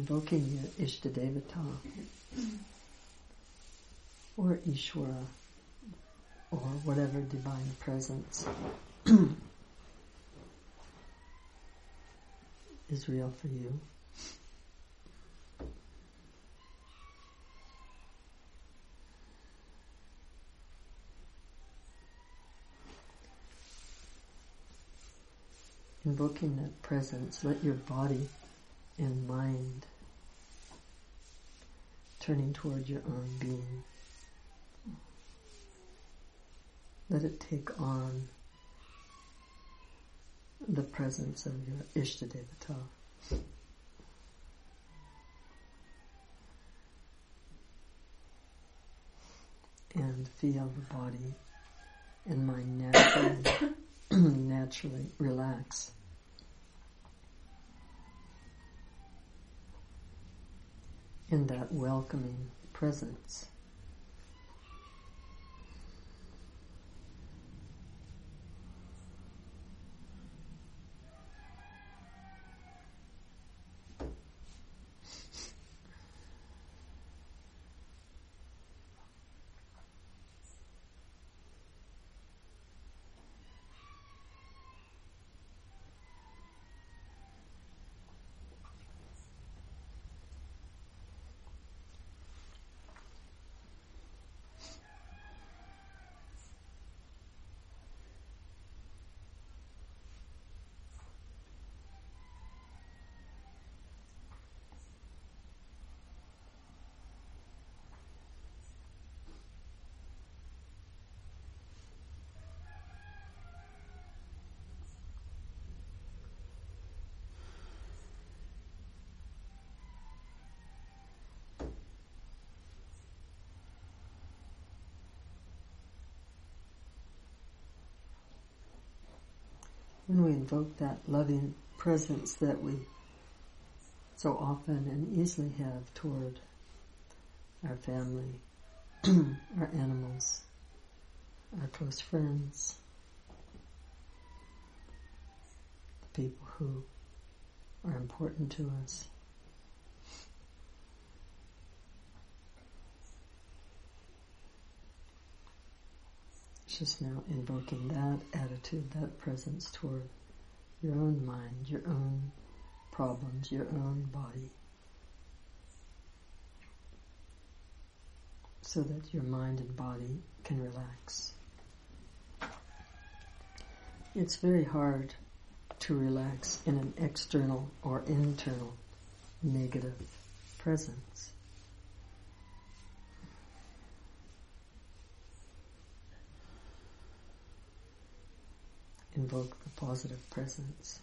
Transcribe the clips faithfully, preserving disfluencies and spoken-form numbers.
invoking your Ishtadevata or Ishvara or whatever divine presence is real for you. Invoking that presence, let your body and mind turning toward your own being. Let it take on the presence of your Ishtadevata. And feel the body and mind naturally, naturally relax. In that welcoming presence. When we invoke that loving presence that we so often and easily have toward our family, our animals, our close friends, the people who are important to us. Just now invoking that attitude, that presence toward your own mind, your own problems, your own body, so that your mind and body can relax. It's very hard to relax in an external or internal negative presence. Invoke the positive presence.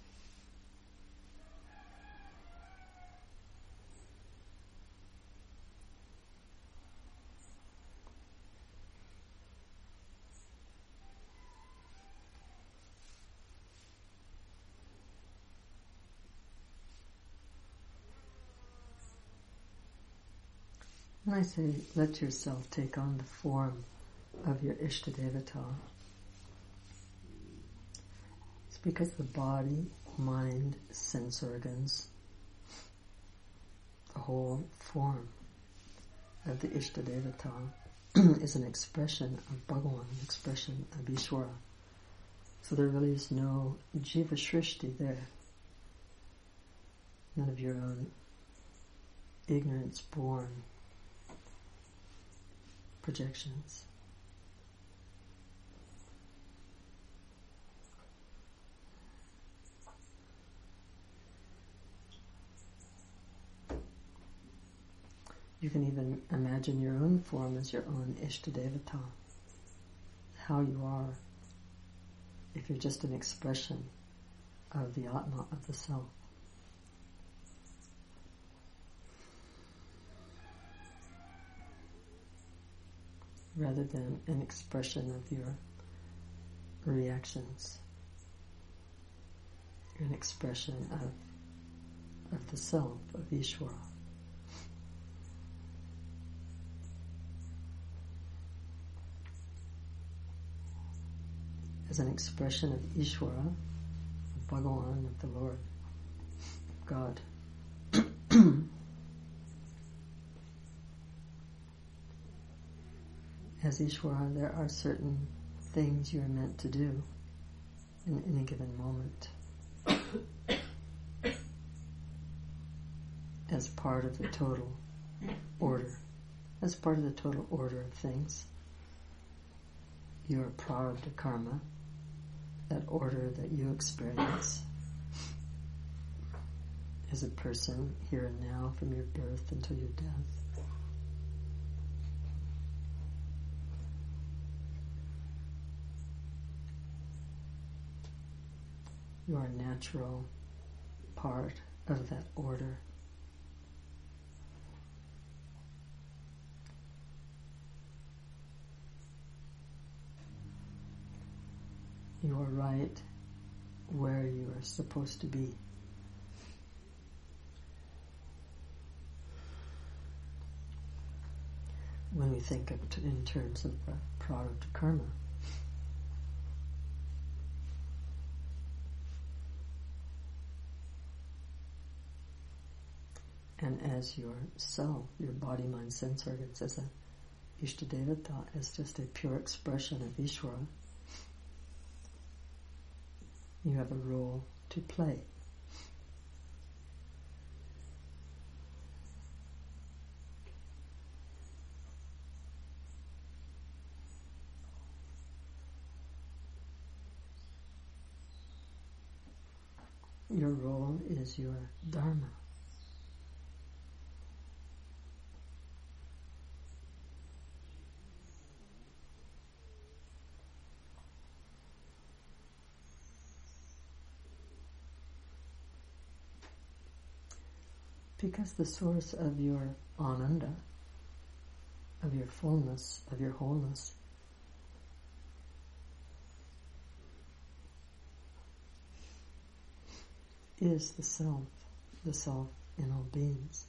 When I say let yourself take on the form of your Ishtadevata, because the body, mind, sense organs, the whole form of the Ishtadevata is an expression of Bhagavan, an expression of Ishvara. So there really is no Jiva Shrishti there. None of your own ignorance-born projections. You can even imagine your own form as your own Ishtadevata, how you are, if you're just an expression of the Atma, of the Self. Rather than an expression of your reactions. You're an expression of, of the Self, of Ishvara. As an expression of Ishvara, of Bhagavan, of the Lord, of God. as Ishvara, there are certain things you're meant to do in any given moment as part of the total order, as part of the total order of things. Your prarabdha karma, that order that you experience as a person here and now from your birth until your death. You are a natural part of that order. You are right where you are supposed to be. When we think of it in terms of the prarabdha karma, and as your self, your body, mind, sense organs, as a Ishtadevata, as just a pure expression of Ishvara, you have a role to play. Your role is your dharma. Because the source of your ananda, of your fullness, of your wholeness, is the self, the self in all beings.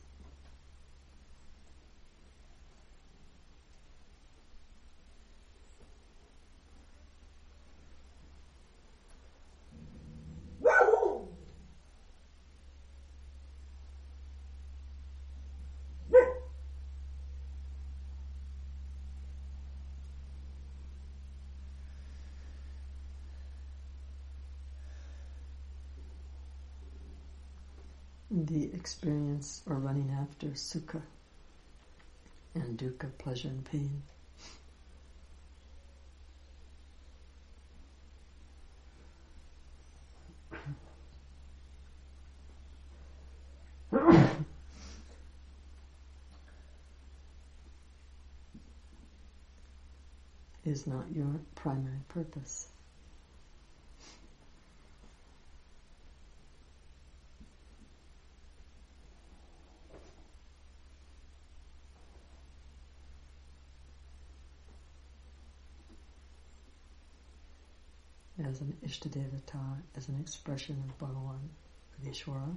The experience or running after sukha and dukkha, pleasure and pain, is not your primary purpose. As an Ishtadevata, as an expression of Bhagavan, of Ishvara,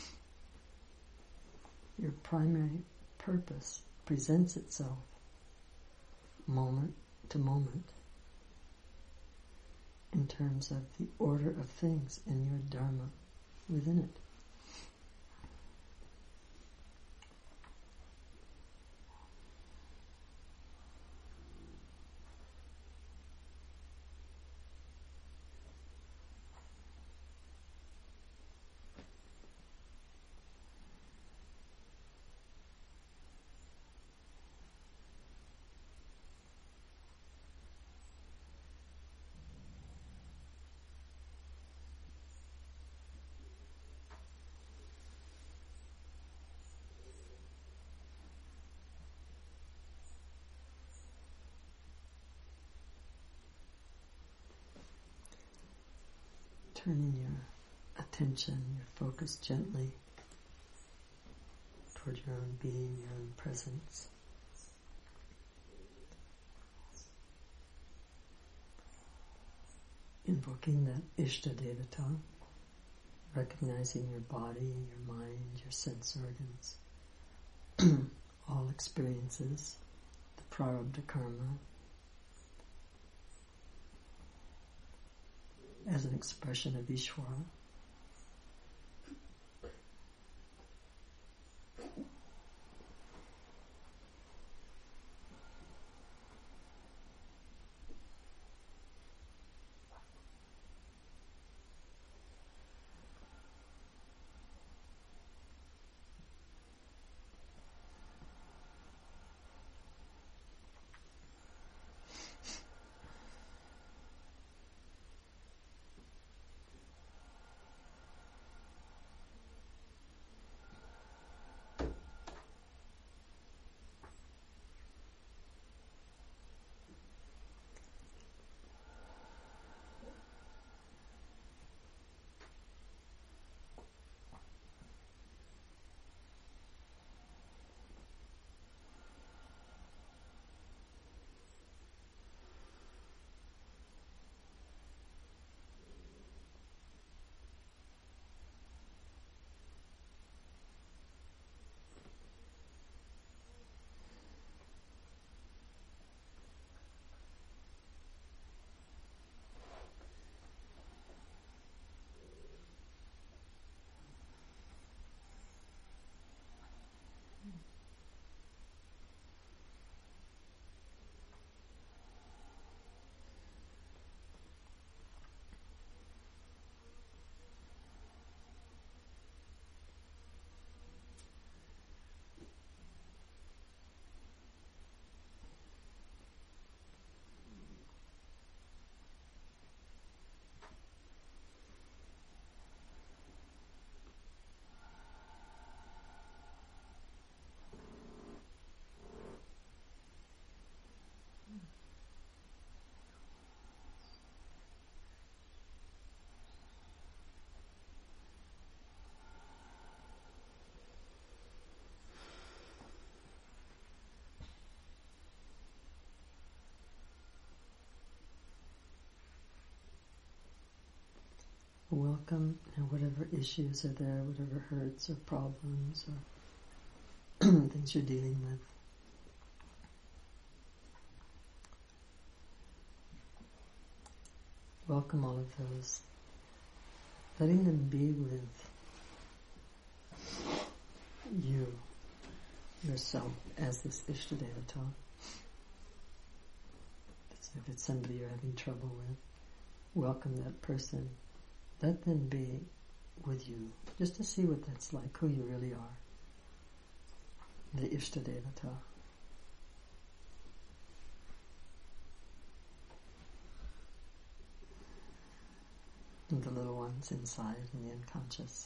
your primary purpose presents itself moment to moment in terms of the order of things in your dharma within it. Turning your attention, your focus gently toward your own being, your own presence. Invoking that Ishtadevata, recognizing your body, your mind, your sense organs, all experiences, the prarabdha karma, as an expression of Ishvara. welcome you know, whatever issues are there, whatever hurts or problems or things you're dealing with. Welcome all of those. Letting them be with you, yourself, as this Ishtadevata. If it's somebody you're having trouble with, welcome that person. Let them be with you, just to see what that's like, who you really are. The Ishtadevata. And the little ones inside in the unconscious.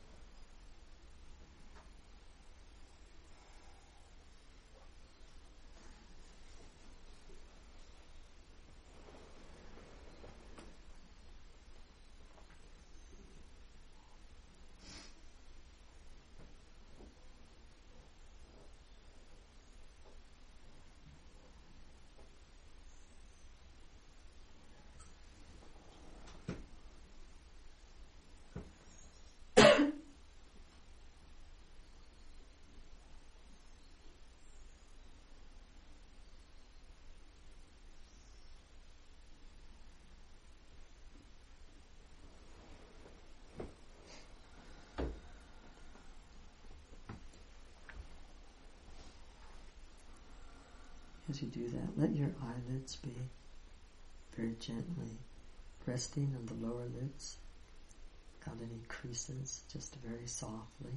As you do that, let your eyelids be very gently resting on the lower lids, without any creases, just very softly.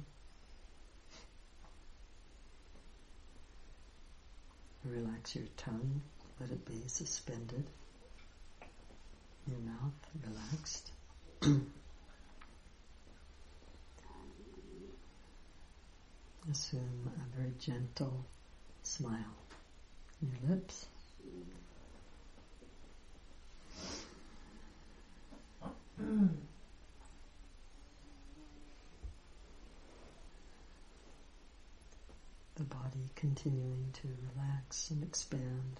Relax your tongue, let it be suspended. Your mouth relaxed. Assume a very gentle smile. Your lips. The body continuing to relax and expand.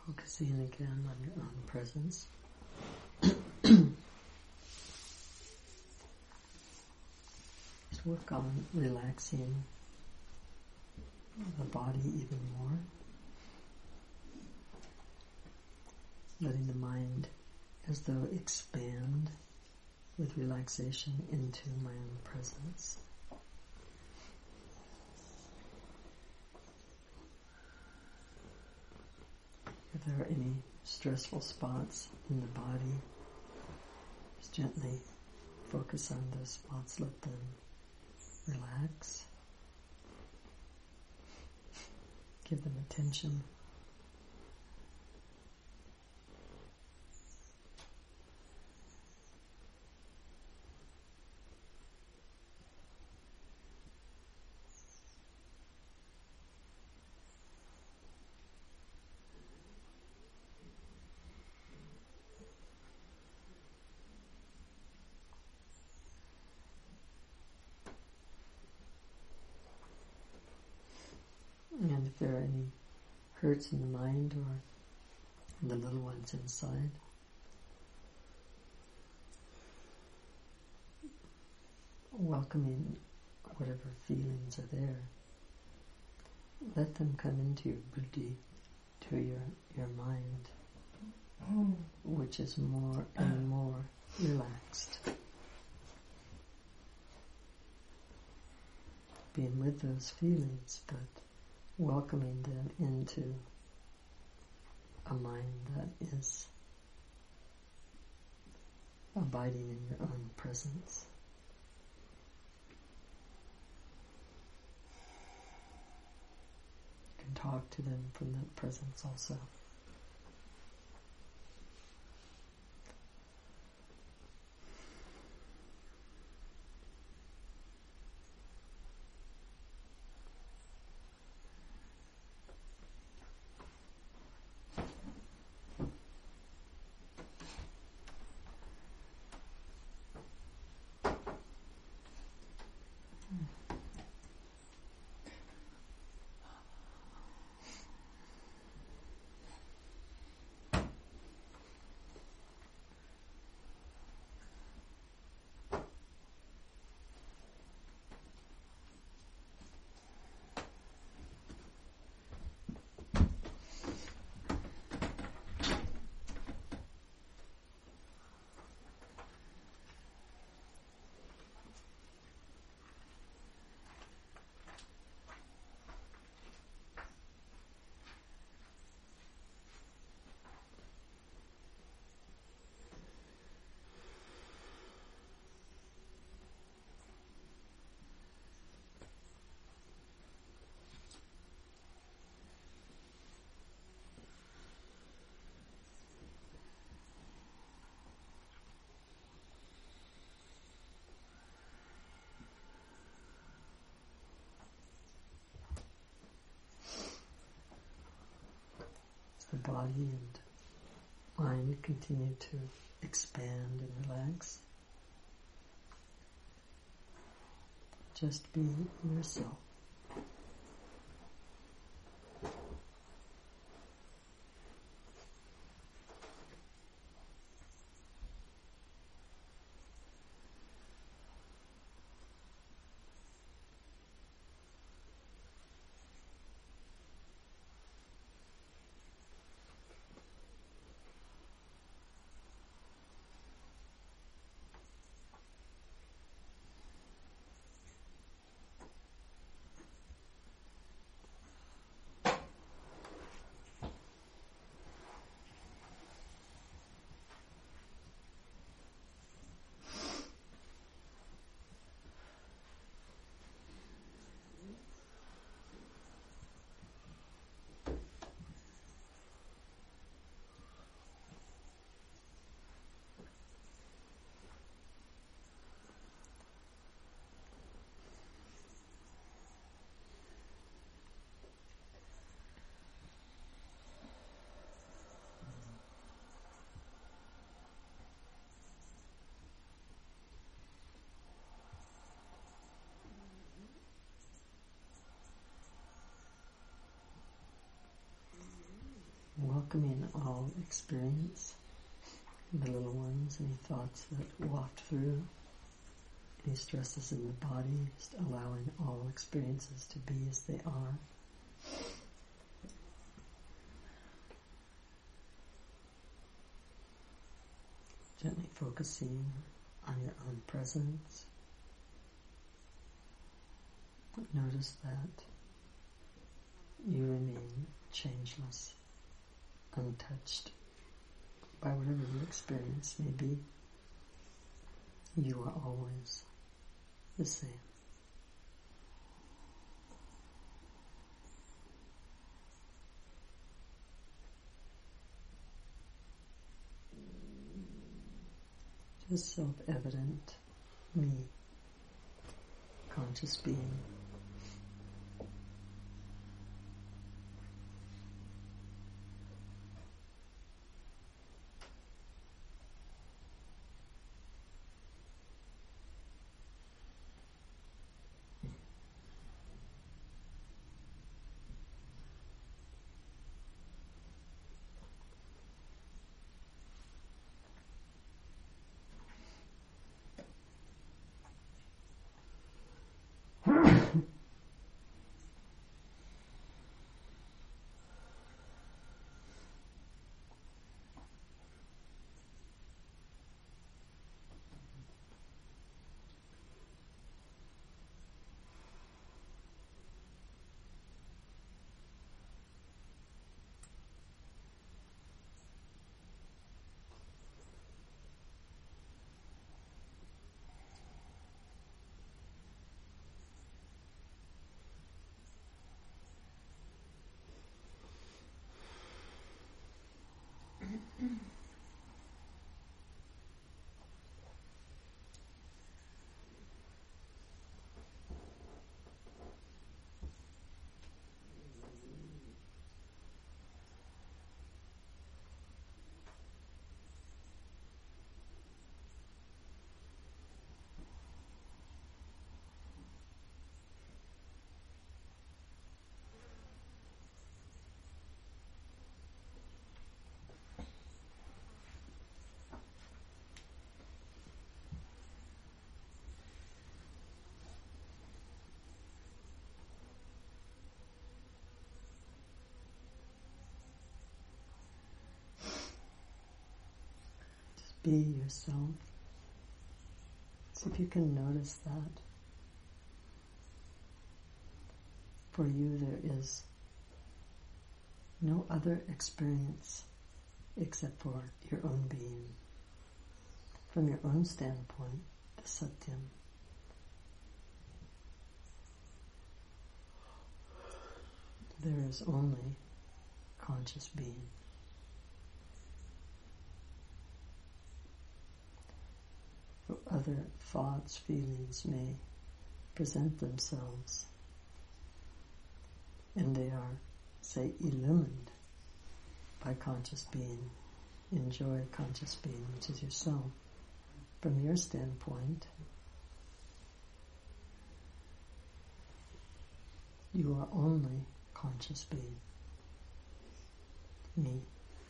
Focusing again on your own presence. Just work on relaxing the body even more. Letting the mind as though expand with relaxation into my own presence. If there are any stressful spots in the body, just gently focus on those spots, let them relax. Give them attention. And if there are any hurts in the mind or the little ones inside, welcoming whatever feelings are there, let them come into your buddhi, to your, your mind, mm. which is more and more relaxed. Being with those feelings, but welcoming them into a mind that is abiding in your own presence. You can talk to them from that presence also. The body and mind continue to expand and relax. Just be yourself. welcoming all experience, the little ones, any thoughts that waft through, any stresses in the body, just allowing all experiences to be as they are. Gently focusing on your own presence. Notice that you remain changeless, untouched by whatever your experience may be. You are always the same. Just self-evident me, conscious being. Be yourself. See if you can notice that. For you there is no other experience except for your own being. From your own standpoint, the Satyam. There is only conscious being. Other thoughts, feelings may present themselves, and they are, say, illumined by conscious being. Enjoy conscious being, which is yourself. From your standpoint, you are only conscious being. Me.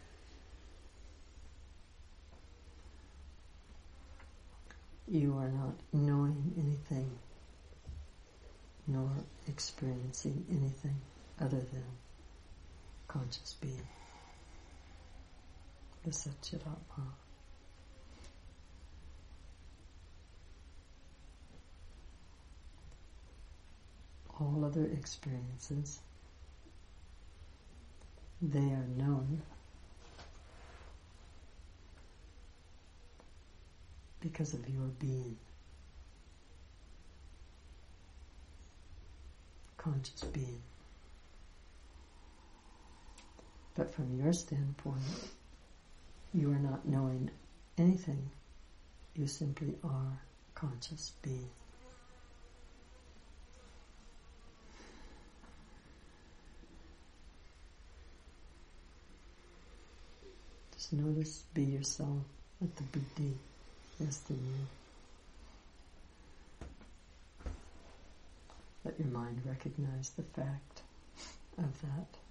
You are not knowing anything, nor experiencing anything other than conscious being, the Satchidatma. All other experiences, they are known because of your being, conscious being. But from your standpoint, you are not knowing anything. You simply are conscious being. Just notice, be yourself, let the buddhi rest in you. Let your mind recognize the fact of that.